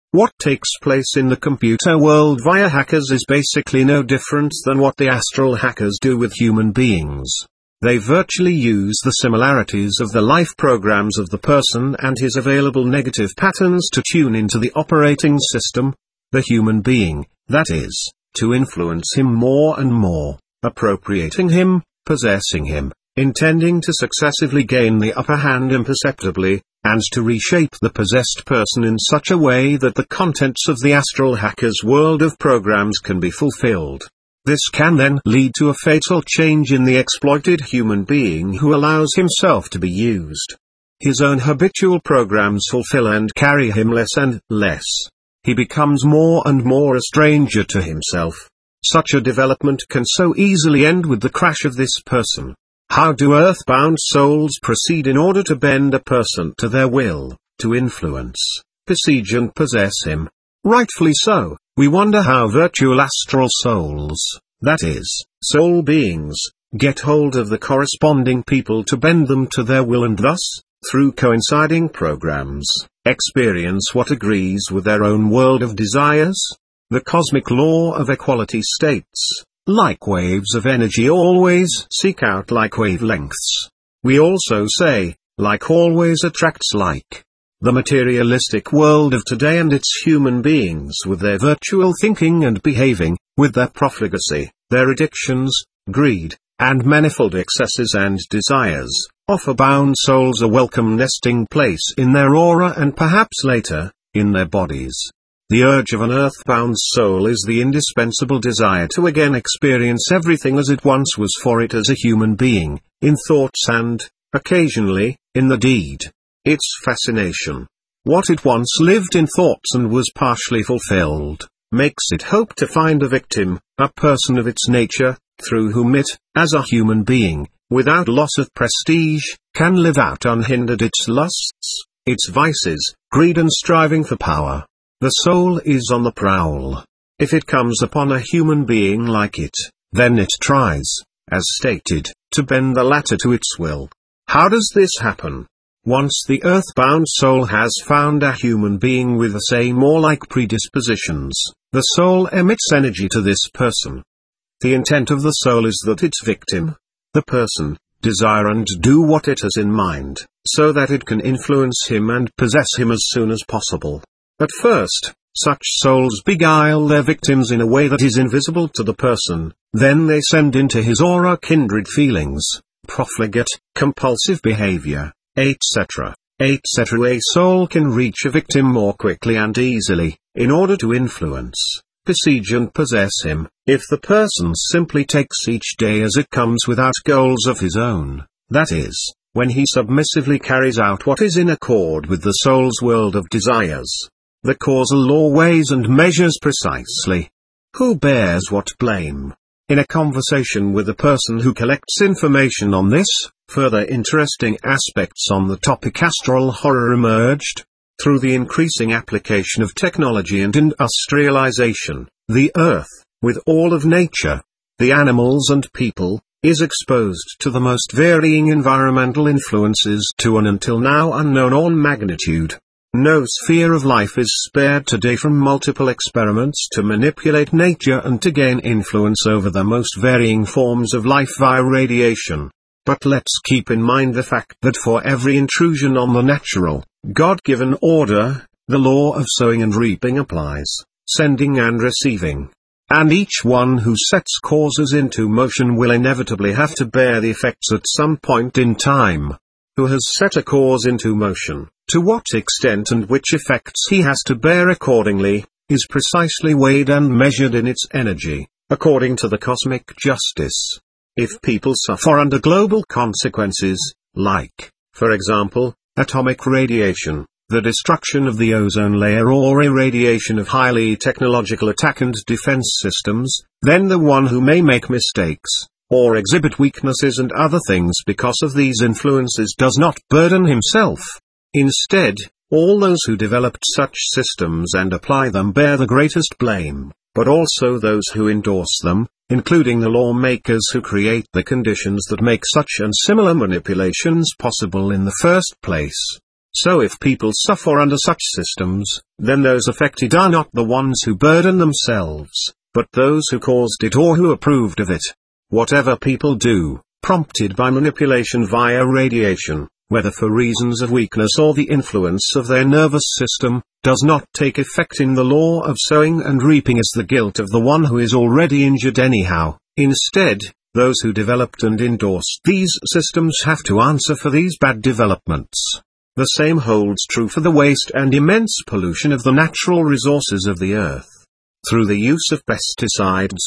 What takes place in the computer world via hackers is basically no different than what the astral hackers do with human beings. They virtually use the similarities of the life programs of the person and his available negative patterns to tune into the operating system, the human being, that is, to influence him more and more, appropriating him, possessing him, intending to successively gain the upper hand imperceptibly, and to reshape the possessed person in such a way that the contents of the astral hacker's world of programs can be fulfilled. This can then lead to a fatal change in the exploited human being who allows himself to be used. His own habitual programs fulfill and carry him less and less. He becomes more and more a stranger to himself. Such a development can so easily end with the crash of this person. How do earthbound souls proceed in order to bend a person to their will, to influence, besiege and possess him? Rightfully so, we wonder how virtual astral souls, that is, soul beings, get hold of the corresponding people to bend them to their will and thus, through coinciding programs, experience what agrees with their own world of desires. The cosmic law of equality states, like waves of energy always seek out like wavelengths. We also say, like always attracts like. The materialistic world of today and its human beings with their virtual thinking and behaving, with their profligacy, their addictions, greed, and manifold excesses and desires, offer bound souls a welcome nesting place in their aura and perhaps later, in their bodies. The urge of an earthbound soul is the indispensable desire to again experience everything as it once was for it as a human being, in thoughts and, occasionally, in the deed. Its fascination, what it once lived in thoughts and was partially fulfilled, makes it hope to find a victim, a person of its nature, through whom it, as a human being, without loss of prestige, can live out unhindered its lusts, its vices, greed and striving for power. The soul is on the prowl. If it comes upon a human being like it, then it tries, as stated, to bend the latter to its will. How does this happen? Once the earthbound soul has found a human being with the same or like predispositions, the soul emits energy to this person. The intent of the soul is that its victim, the person, desire and do what it has in mind, so that it can influence him and possess him as soon as possible. At first, such souls beguile their victims in a way that is invisible to the person, then they send into his aura kindred feelings, profligate, compulsive behavior, etc., etc. A soul can reach a victim more quickly and easily, in order to influence, besiege and possess him, if the person simply takes each day as it comes without goals of his own, that is, when he submissively carries out what is in accord with the soul's world of desires. The causal law weighs and measures precisely. Who bears what blame? In a conversation with a person who collects information on this, further interesting aspects on the topic astral horror emerged. Through the increasing application of technology and industrialization, the Earth, with all of nature, the animals and people, is exposed to the most varying environmental influences to an until now unknown magnitude. No sphere of life is spared today from multiple experiments to manipulate nature and to gain influence over the most varying forms of life via radiation. But let's keep in mind the fact that for every intrusion on the natural, God-given order, the law of sowing and reaping applies, sending and receiving. And each one who sets causes into motion will inevitably have to bear the effects at some point in time. Who has set a cause into motion, to what extent and which effects he has to bear accordingly, is precisely weighed and measured in its energy, according to the cosmic justice. If people suffer under global consequences, like, for example, atomic radiation, the destruction of the ozone layer or irradiation of highly technological attack and defense systems, then the one who may make mistakes, or exhibit weaknesses and other things because of these influences does not burden himself. Instead, all those who developed such systems and apply them bear the greatest blame, but also those who endorse them, including the lawmakers who create the conditions that make such and similar manipulations possible in the first place. So if people suffer under such systems, then those affected are not the ones who burden themselves, but those who caused it or who approved of it. Whatever people do, prompted by manipulation via radiation, whether for reasons of weakness or the influence of their nervous system, does not take effect in the law of sowing and reaping as the guilt of the one who is already injured anyhow. Instead, those who developed and endorsed these systems have to answer for these bad developments. The same holds true for the waste and immense pollution of the natural resources of the earth. Through the use of pesticides,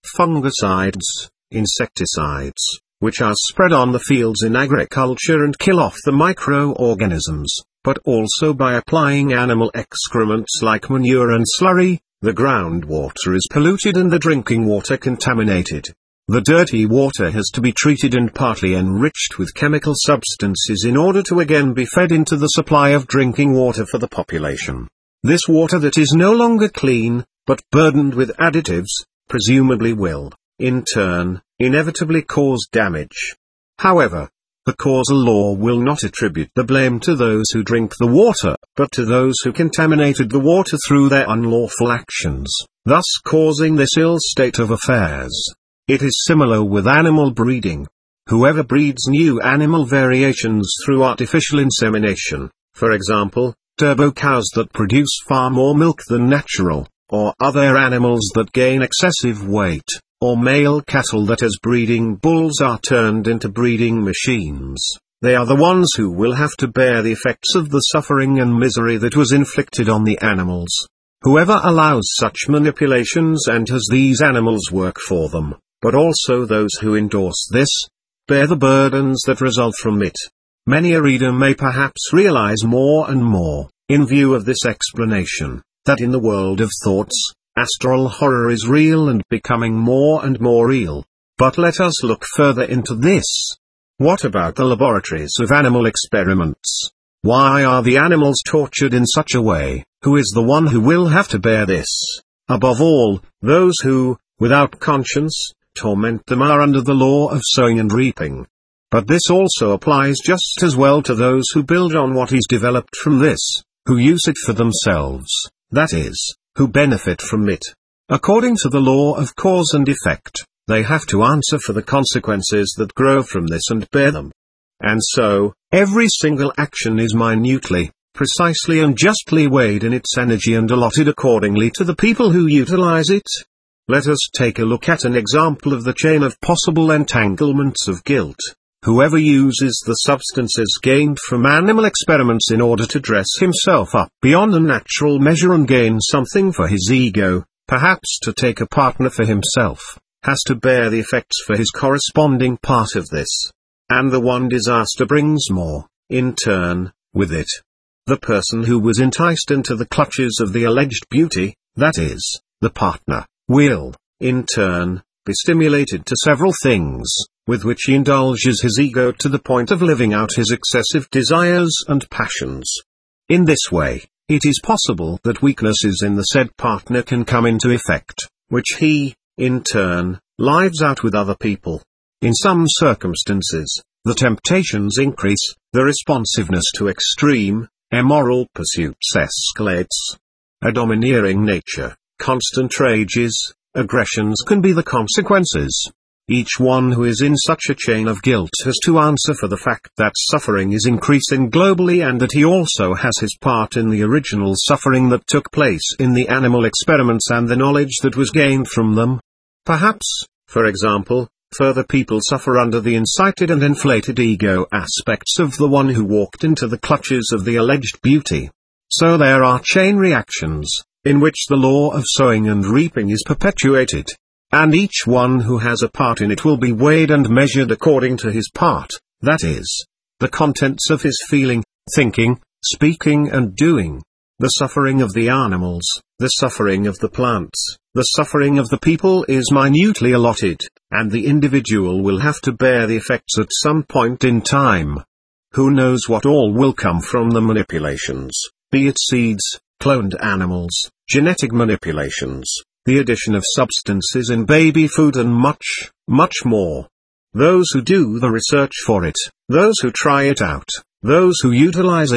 fungicides, insecticides, which are spread on the fields in agriculture and kill off the microorganisms, but also by applying animal excrements like manure and slurry, the groundwater is polluted and the drinking water contaminated. The dirty water has to be treated and partly enriched with chemical substances in order to again be fed into the supply of drinking water for the population. This water that is no longer clean, but burdened with additives, presumably will, in turn, inevitably cause damage. However, the causal law will not attribute the blame to those who drink the water, but to those who contaminated the water through their unlawful actions, thus causing this ill state of affairs. It is similar with animal breeding. Whoever breeds new animal variations through artificial insemination, for example, turbo cows that produce far more milk than natural, or other animals that gain excessive weight, or male cattle that as breeding bulls are turned into breeding machines, they are the ones who will have to bear the effects of the suffering and misery that was inflicted on the animals. Whoever allows such manipulations and has these animals work for them, but also those who endorse this, bear the burdens that result from it. Many a reader may perhaps realize more and more, in view of this explanation, that in the world of thoughts, astral horror is real and becoming more and more real. But let us look further into this. What about the laboratories of animal experiments? Why are the animals tortured in such a way? Who is the one who will have to bear this? Above all, those who, without conscience, torment them are under the law of sowing and reaping. But this also applies just as well to those who build on what is developed from this, who use it for themselves, that is, who benefit from it. According to the law of cause and effect, they have to answer for the consequences that grow from this and bear them. And so, every single action is minutely, precisely and justly weighed in its energy and allotted accordingly to the people who utilize it. Let us take a look at an example of the chain of possible entanglements of guilt. Whoever uses the substances gained from animal experiments in order to dress himself up beyond a natural measure and gain something for his ego, perhaps to take a partner for himself, has to bear the effects for his corresponding part of this. And the one disaster brings more, in turn, with it. The person who was enticed into the clutches of the alleged beauty, that is, the partner, will, in turn, be stimulated to several things, with which he indulges his ego to the point of living out his excessive desires and passions. In this way, it is possible that weaknesses in the said partner can come into effect, which he, in turn, lives out with other people. In some circumstances, the temptations increase, the responsiveness to extreme, immoral pursuits escalates. A domineering nature, constant rages, aggressions can be the consequences. Each one who is in such a chain of guilt has to answer for the fact that suffering is increasing globally and that he also has his part in the original suffering that took place in the animal experiments and the knowledge that was gained from them. Perhaps, for example, further people suffer under the incited and inflated ego aspects of the one who walked into the clutches of the alleged beauty. So there are chain reactions, in which the law of sowing and reaping is perpetuated. And each one who has a part in it will be weighed and measured according to his part, that is, the contents of his feeling, thinking, speaking and doing. The suffering of the animals, the suffering of the plants, the suffering of the people is minutely allotted, and the individual will have to bear the effects at some point in time. Who knows what all will come from the manipulations, be it seeds, cloned animals, genetic manipulations, the addition of substances in baby food and much, much more. Those who do the research for it, those who try it out, those who utilize it,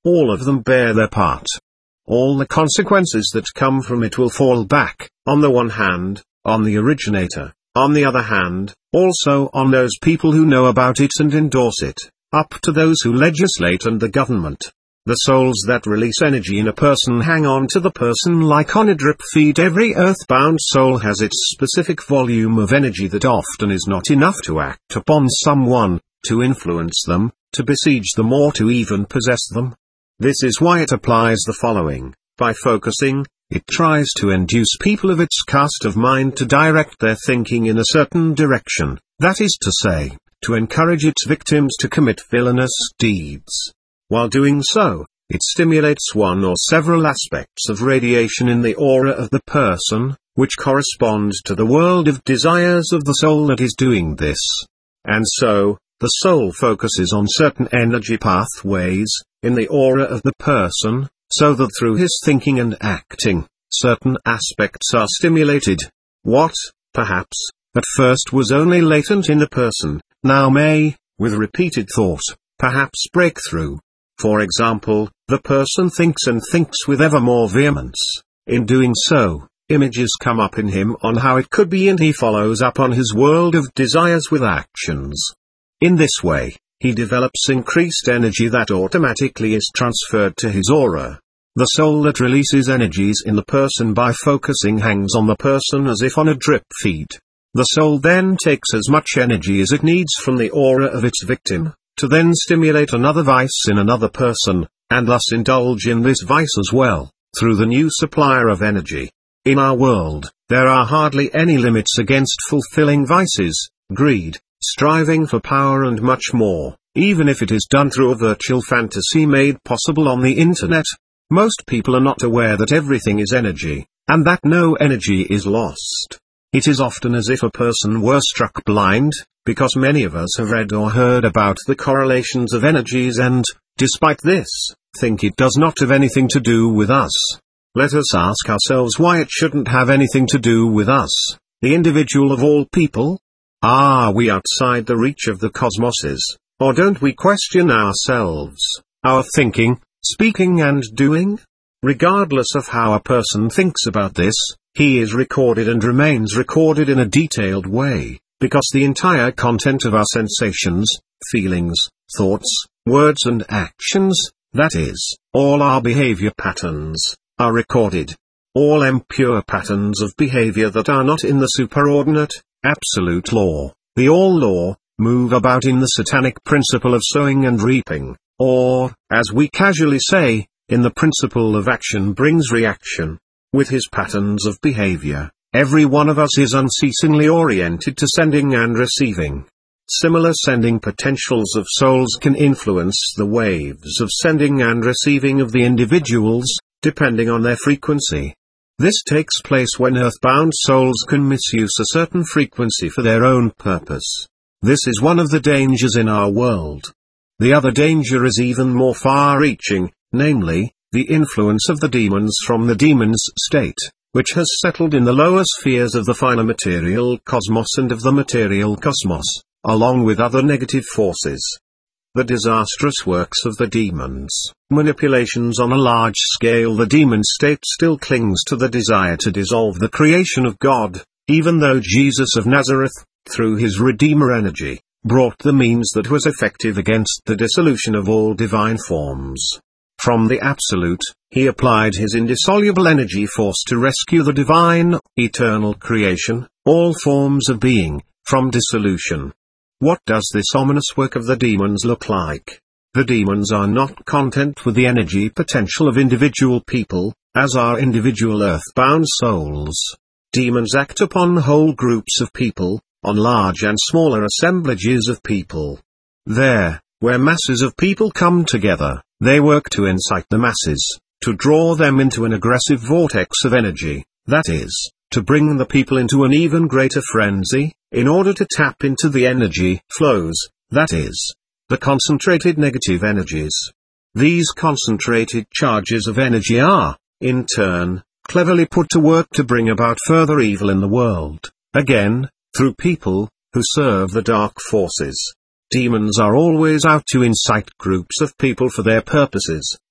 all of them bear their part. All the consequences that come from it will fall back, on the one hand, on the originator, on the other hand, also on those people who know about it and endorse it, up to those who legislate and the government. The souls that release energy in a person hang on to the person like on a drip feed. Every earthbound soul has its specific volume of energy that often is not enough to act upon someone, to influence them, to besiege them or to even possess them. This is why it applies the following: by focusing, it tries to induce people of its caste of mind to direct their thinking in a certain direction, that is to say, to encourage its victims to commit villainous deeds. While doing so, it stimulates one or several aspects of radiation in the aura of the person, which correspond to the world of desires of the soul that is doing this. And so, the soul focuses on certain energy pathways, in the aura of the person, so that through his thinking and acting, certain aspects are stimulated. What, perhaps, at first was only latent in a person, now may, with repeated thought, perhaps break through. For example, the person thinks and thinks with ever more vehemence. In doing so, images come up in him on how it could be, and he follows up on his world of desires with actions. In this way, he develops increased energy that automatically is transferred to his aura. The soul that releases energies in the person by focusing hangs on the person as if on a drip feed. The soul then takes as much energy as it needs from the aura of its victim, to then stimulate another vice in another person, and thus indulge in this vice as well, through the new supplier of energy. In our world, there are hardly any limits against fulfilling vices, greed, striving for power and much more, even if it is done through a virtual fantasy made possible on the internet. Most people are not aware that everything is energy, and that no energy is lost. It is often as if a person were struck blind, because many of us have read or heard about the correlations of energies and, despite this, think it does not have anything to do with us. Let us ask ourselves why it shouldn't have anything to do with us, the individual of all people? Are we outside the reach of the cosmoses, or don't we question ourselves, our thinking, speaking and doing? Regardless of how a person thinks about this, he is recorded and remains recorded in a detailed way, because the entire content of our sensations, feelings, thoughts, words and actions, that is, all our behavior patterns, are recorded. All impure patterns of behavior that are not in the superordinate, absolute law, the all-law, move about in the satanic principle of sowing and reaping, or, as we casually say, in the principle of action brings reaction. With his patterns of behavior, every one of us is unceasingly oriented to sending and receiving. Similar sending potentials of souls can influence the waves of sending and receiving of the individuals, depending on their frequency. This takes place when earthbound souls can misuse a certain frequency for their own purpose. This is one of the dangers in our world. The other danger is even more far-reaching, namely, the influence of the demons from the demon's state, which has settled in the lower spheres of the finer material cosmos and of the material cosmos, along with other negative forces. The disastrous works of the demons, manipulations on a large scale. The demon state still clings to the desire to dissolve the creation of God, even though Jesus of Nazareth, through his Redeemer energy, brought the means that was effective against the dissolution of all divine forms. From the Absolute, he applied his indissoluble energy force to rescue the divine, eternal creation, all forms of being, from dissolution. What does this ominous work of the demons look like? The demons are not content with the energy potential of individual people, as are individual earthbound souls. Demons act upon whole groups of people, on large and smaller assemblages of people. There, where masses of people come together, they work to incite the masses, to draw them into an aggressive vortex of energy, that is, to bring the people into an even greater frenzy, in order to tap into the energy flows, that is, the concentrated negative energies. These concentrated charges of energy are, in turn, cleverly put to work to bring about further evil in the world, again, through people who serve the dark forces. Demons are always out to incite groups of people for their purposes,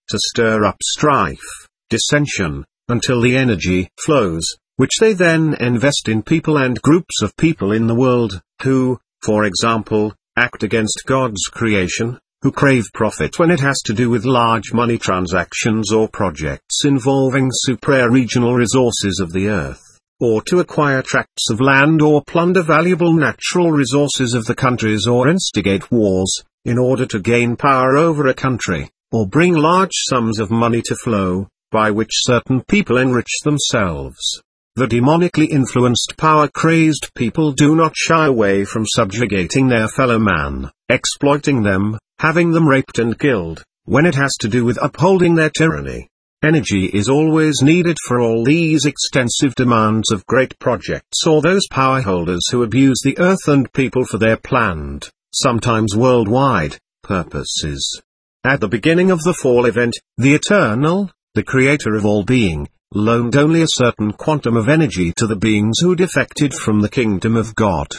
to stir up strife, dissension, until the energy flows, which they then invest in people and groups of people in the world, who, for example, act against God's creation, who crave profit when it has to do with large money transactions or projects involving supra-regional resources of the earth, or to acquire tracts of land or plunder valuable natural resources of the countries or instigate wars, in order to gain power over a country, or bring large sums of money to flow, by which certain people enrich themselves. The demonically influenced power-crazed people do not shy away from subjugating their fellow man, exploiting them, having them raped and killed, when it has to do with upholding their tyranny. Energy is always needed for all these extensive demands of great projects or those power holders who abuse the earth and people for their planned, sometimes worldwide, purposes. At the beginning of the fall event, the Eternal, the Creator of all being, loaned only a certain quantum of energy to the beings who defected from the kingdom of God.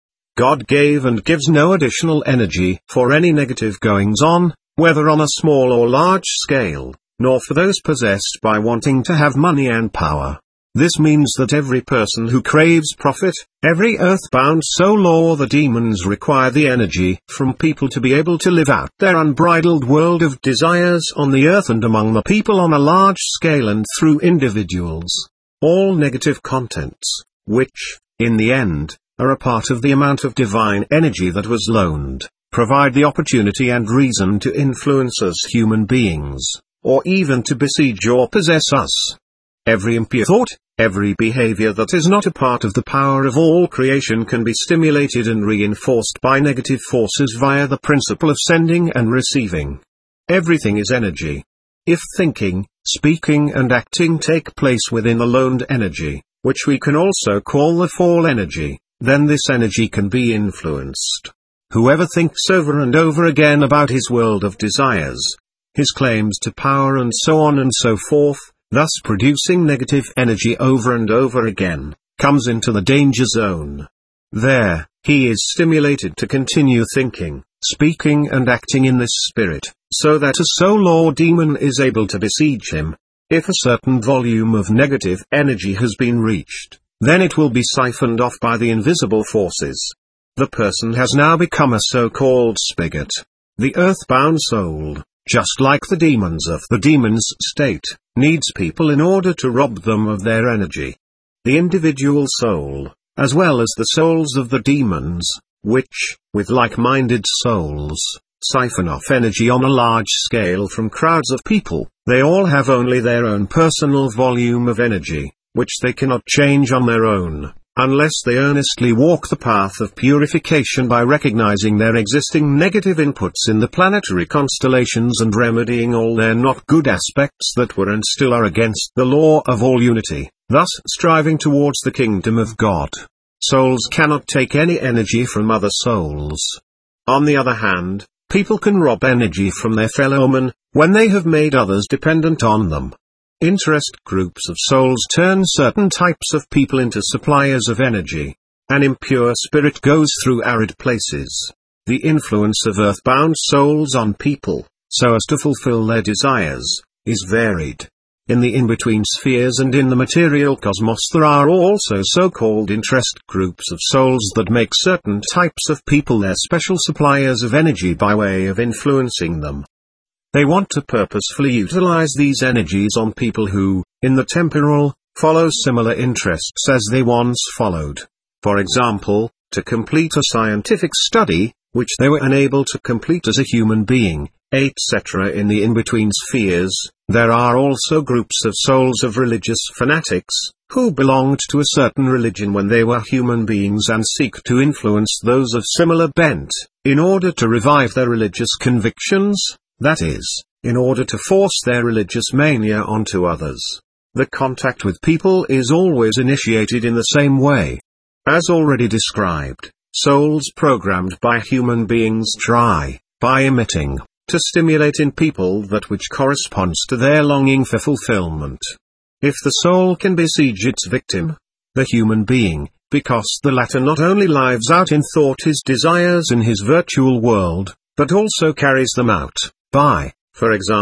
God gave and gives no additional energy for any negative goings-on, whether on a small or large scale, nor for those possessed by wanting to have money and power. This means that every person who craves profit, every earthbound soul or the demons require the energy from people to be able to live out their unbridled world of desires on the earth and among the people on a large scale and through individuals. All negative contents, which, in the end, are a part of the amount of divine energy that was loaned, provide the opportunity and reason to influence us human beings, or even to besiege or possess us. Every impure thought, every behavior that is not a part of the power of all creation can be stimulated and reinforced by negative forces via the principle of sending and receiving. Everything is energy. If thinking, speaking and acting take place within the loaned energy, which we can also call the fall energy, then this energy can be influenced. Whoever thinks over and over again about his world of desires, his claims to power and so on and so forth, thus producing negative energy over and over again, comes into the danger zone. There, he is stimulated to continue thinking, speaking and acting in this spirit, so that a soul or demon is able to besiege him. If a certain volume of negative energy has been reached, then it will be siphoned off by the invisible forces. The person has now become a so-called spigot. The earthbound soul, just like the demons of the demon's state, needs people in order to rob them of their energy. The individual soul, as well as the souls of the demons, which, with like-minded souls, siphon off energy on a large scale from crowds of people, they all have only their own personal volume of energy, which they cannot change on their own, unless they earnestly walk the path of purification by recognizing their existing negative inputs in the planetary constellations and remedying all their not good aspects that were and still are against the law of all unity, thus striving towards the kingdom of God. Souls cannot take any energy from other souls. On the other hand, people can rob energy from their fellow men, when they have made others dependent on them. Interest groups of souls turn certain types of people into suppliers of energy. An impure spirit goes through arid places. The influence of earthbound souls on people, so as to fulfill their desires, is varied. In the in-between spheres and in the material cosmos there are also so-called interest groups of souls that make certain types of people their special suppliers of energy by way of influencing them. They want to purposefully utilize these energies on people who, in the temporal, follow similar interests as they once followed. For example, to complete a scientific study, which they were unable to complete as a human being, etc. In the in-between spheres, there are also groups of souls of religious fanatics, who belonged to a certain religion when they were human beings and seek to influence those of similar bent, in order to revive their religious convictions. That is, in order to force their religious mania onto others. The contact with people is always initiated in the same way. As already described, souls programmed by human beings try, by emitting, to stimulate in people that which corresponds to their longing for fulfillment. If the soul can besiege its victim, the human being, because the latter not only lives out in thought his desires in his virtual world, but also carries them out, by, for example,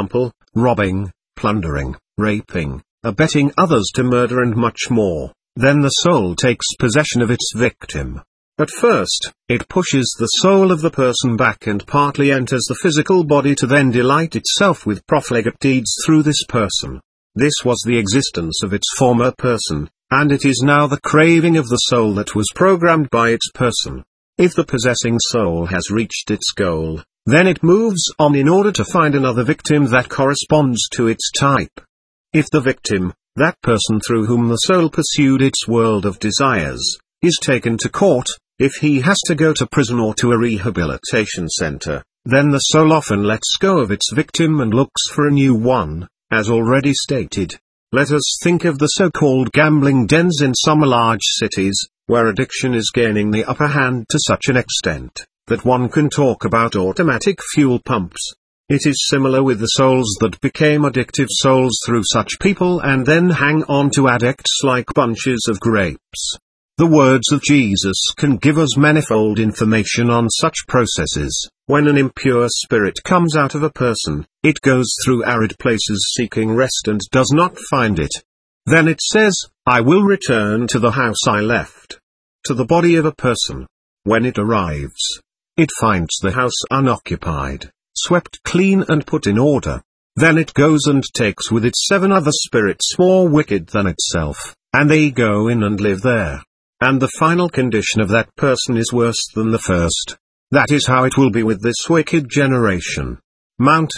robbing, plundering, raping, abetting others to murder and much more, then the soul takes possession of its victim. At first, it pushes the soul of the person back and partly enters the physical body to then delight itself with profligate deeds through this person. This was the existence of its former person, and it is now the craving of the soul that was programmed by its person. If the possessing soul has reached its goal, then it moves on in order to find another victim that corresponds to its type. If the victim, that person through whom the soul pursued its world of desires, is taken to court, if he has to go to prison or to a rehabilitation center, then the soul often lets go of its victim and looks for a new one, as already stated. Let us think of the so-called gambling dens in some large cities, where addiction is gaining the upper hand to such an extent, that one can talk about automatic fuel pumps. It is similar with the souls that became addictive souls through such people and then hang on to addicts like bunches of grapes. The words of Jesus can give us manifold information on such processes. When an impure spirit comes out of a person, it goes through arid places seeking rest and does not find it. Then it says, "I will return to the house I left." To the body of a person. When it arrives, it finds the house unoccupied, swept clean and put in order. Then it goes and takes with it 7 other spirits more wicked than itself, and they go in and live there. And the final condition of that person is worse than the first. That is how it will be with this wicked generation. Mount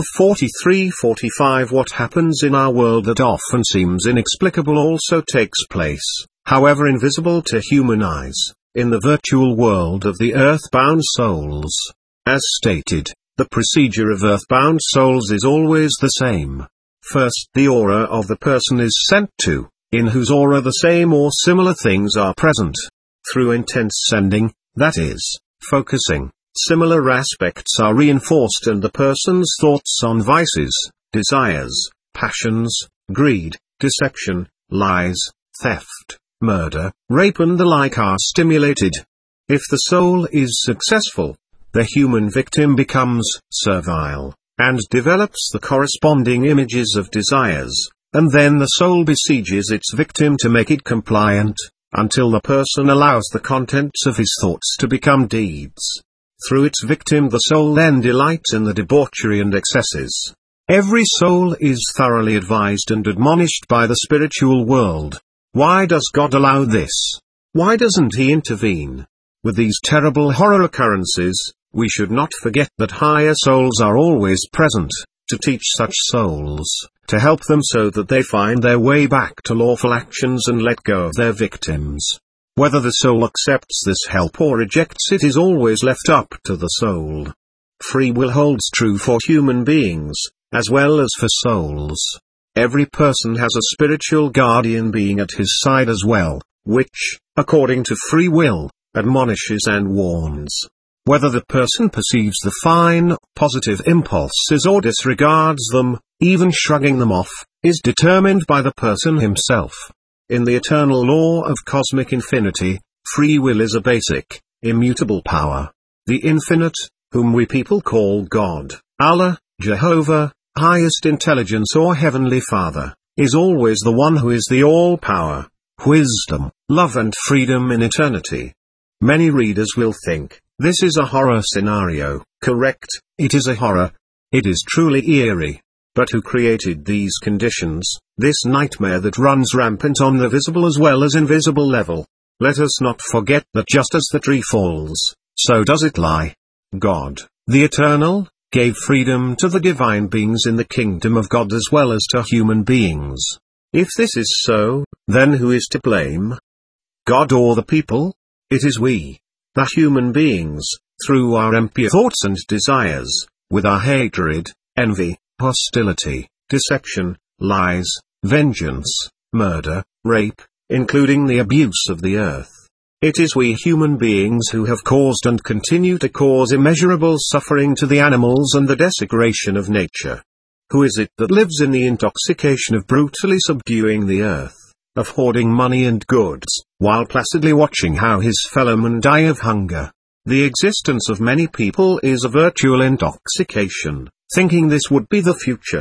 12:43-45. What happens in our world that often seems inexplicable also takes place, however invisible to human eyes, in the virtual world of the earthbound souls. As stated, the procedure of earthbound souls is always the same. First, the aura of the person is sent to, in whose aura the same or similar things are present. Through intense sending, that is, focusing, similar aspects are reinforced and the person's thoughts on vices, desires, passions, greed, deception, lies, theft, murder, rape and the like are stimulated. If the soul is successful, the human victim becomes servile, and develops the corresponding images of desires, and then the soul besieges its victim to make it compliant, until the person allows the contents of his thoughts to become deeds. Through its victim the soul then delights in the debauchery and excesses. Every soul is thoroughly advised and admonished by the spiritual world. Why does God allow this? Why doesn't He intervene? With these terrible horror occurrences, we should not forget that higher souls are always present, to teach such souls, to help them so that they find their way back to lawful actions and let go of their victims. Whether the soul accepts this help or rejects it is always left up to the soul. Free will holds true for human beings, as well as for souls. Every person has a spiritual guardian being at his side as well, which, according to free will, admonishes and warns. Whether the person perceives the fine, positive impulses or disregards them, even shrugging them off, is determined by the person himself. In the eternal law of cosmic infinity, free will is a basic, immutable power. The infinite, whom we people call God, Allah, Jehovah, highest intelligence or Heavenly Father, is always the one who is the all-power, wisdom, love and freedom in eternity. Many readers will think, this is a horror scenario. Correct, it is a horror. It is truly eerie. But who created these conditions, this nightmare that runs rampant on the visible as well as invisible level? Let us not forget that just as the tree falls, so does it lie. God, the Eternal, gave freedom to the divine beings in the kingdom of God as well as to human beings. If this is so, then who is to blame? God or the people? It is we, the human beings, through our impure thoughts and desires, with our hatred, envy, hostility, deception, lies, vengeance, murder, rape, including the abuse of the earth. It is we human beings who have caused and continue to cause immeasurable suffering to the animals and the desecration of nature. Who is it that lives in the intoxication of brutally subduing the earth, of hoarding money and goods, while placidly watching how his fellowmen die of hunger? The existence of many people is a virtual intoxication, thinking this would be the future.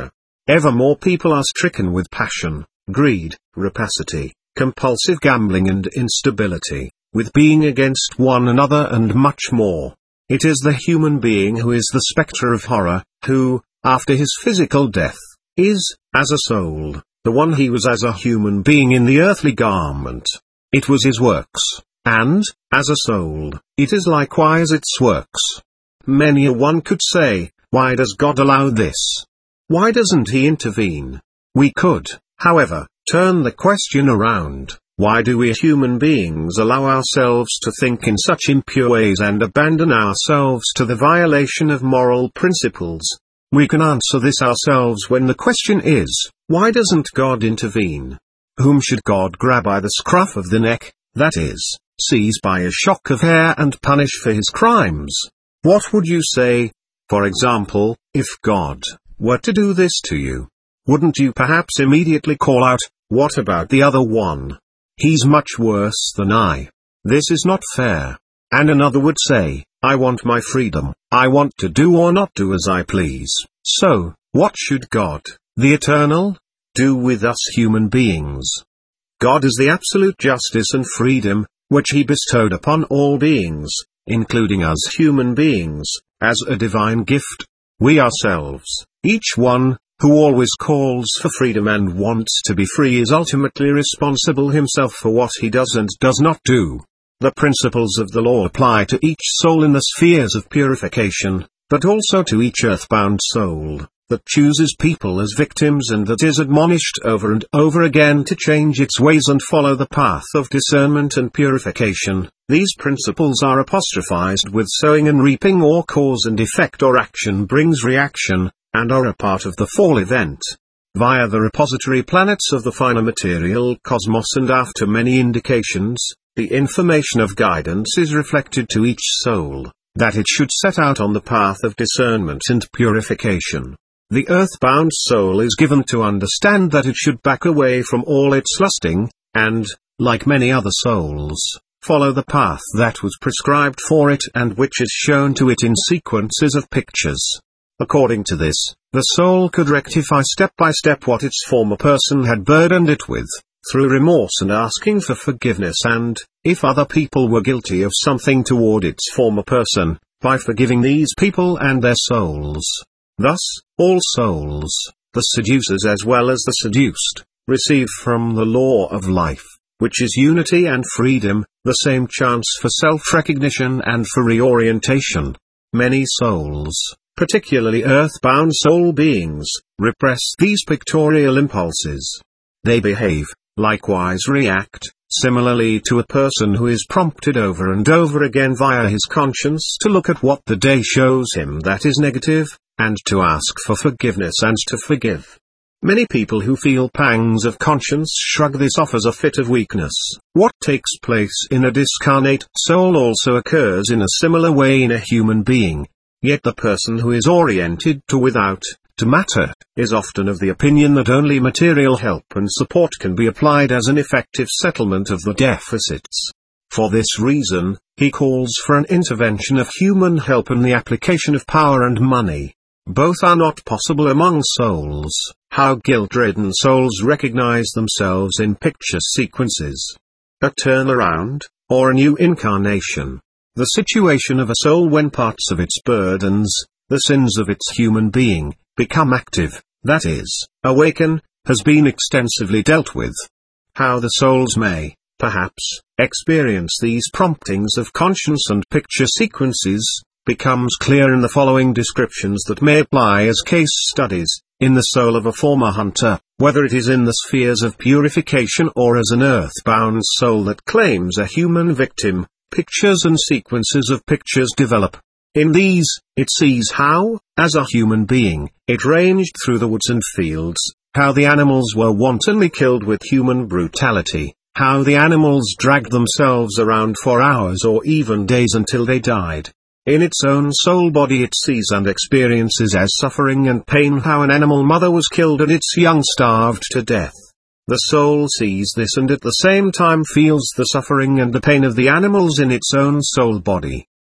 ever more people are stricken with passion, greed, rapacity, compulsive gambling and instability, with being against one another and much more. It is the human being who is the spectre of horror, who, after his physical death, is, as a soul, the one he was as a human being in the earthly garment. It was his works, and, as a soul, it is likewise its works. Many a one could say, why does God allow this? Why doesn't he intervene? We could, however, turn the question around. Why do we human beings allow ourselves to think in such impure ways and abandon ourselves to the violation of moral principles? We can answer this ourselves when the question is, why doesn't God intervene? Whom should God grab by the scruff of the neck, that is, seize by a shock of hair and punish for his crimes? What would you say, for example, if God were to do this to you? Wouldn't you perhaps immediately call out, what about the other one? He's much worse than I. This is not fair. And another would say, I want my freedom, I want to do or not do as I please. So, what should God, the Eternal, do with us human beings? God is the absolute justice and freedom, which he bestowed upon all beings, including us human beings, as a divine gift. We ourselves, each one, who always calls for freedom and wants to be free is ultimately responsible himself for what he does and does not do. The principles of the law apply to each soul in the spheres of purification, but also to each earthbound soul, that chooses people as victims and that is admonished over and over again to change its ways and follow the path of discernment and purification. These principles are apostrophized with sowing and reaping, or cause and effect, or action brings reaction, and are a part of the fall event. Via the repository planets of the finer material cosmos, and after many indications, the information of guidance is reflected to each soul, that it should set out on the path of discernment and purification. The earthbound soul is given to understand that it should back away from all its lusting, and, like many other souls, follow the path that was prescribed for it and which is shown to it in sequences of pictures. According to this, the soul could rectify step by step what its former person had burdened it with, through remorse and asking for forgiveness, and, if other people were guilty of something toward its former person, by forgiving these people and their souls. Thus, all souls, the seducers as well as the seduced, receive from the law of life, which is unity and freedom, the same chance for self-recognition and for reorientation. Many souls, particularly earthbound soul beings, repress these pictorial impulses. They behave, likewise react, similarly to a person who is prompted over and over again via his conscience to look at what the day shows him that is negative, and to ask for forgiveness and to forgive. Many people who feel pangs of conscience shrug this off as a fit of weakness. What takes place in a discarnate soul also occurs in a similar way in a human being. Yet the person who is oriented to without, to matter, is often of the opinion that only material help and support can be applied as an effective settlement of the deficits. For this reason, he calls for an intervention of human help and the application of power and money. Both are not possible among souls. How guilt-ridden souls recognize themselves in picture sequences. A turnaround, or a new incarnation. The situation of a soul when parts of its burdens, the sins of its human being, become active, that is, awaken, has been extensively dealt with. How the souls may, perhaps, experience these promptings of conscience and picture sequences, becomes clear in the following descriptions that may apply as case studies. In the soul of a former hunter, whether it is in the spheres of purification or as an earthbound soul that claims a human victim, pictures and sequences of pictures develop. In these, it sees how, as a human being, it ranged through the woods and fields, how the animals were wantonly killed with human brutality, how the animals dragged themselves around for hours or even days until they died. In its own soul body it sees and experiences as suffering and pain how an animal mother was killed and its young starved to death. The soul sees this and at the same time feels the suffering and the pain of the animals in its own soul body.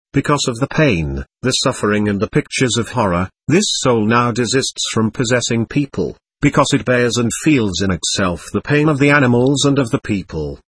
Because of the pain, the suffering and the pictures of horror, this soul now desists from possessing people, because it bears and feels in itself the pain of the animals and of the people.